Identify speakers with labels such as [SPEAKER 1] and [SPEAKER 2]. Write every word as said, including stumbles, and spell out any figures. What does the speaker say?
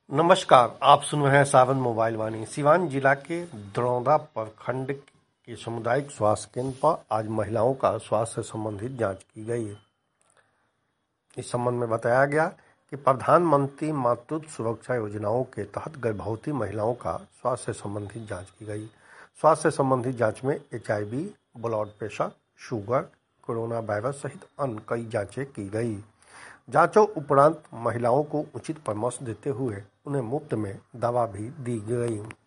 [SPEAKER 1] नमस्कार, आप सुन रहे हैं सावन मोबाइल वाणी। सिवान जिला के दरौंदा प्रखंड के सामुदायिक स्वास्थ्य केंद्र पर आज महिलाओं का स्वास्थ्य से संबंधित जांच की गई। इस संबंध में बताया गया कि प्रधानमंत्री मातृत्व सुरक्षा योजनाओं के तहत गर्भवती महिलाओं का स्वास्थ्य से संबंधित जांच की गई। स्वास्थ्य से संबंधित जांच में H I V, blood pressure, sugar, corona virus सहित अन्य कई जांचें की गई। जांचों उपरांत महिलाओं को उचित परामर्श देते हुए उन्हें मुफ्त में दवा भी दी गई।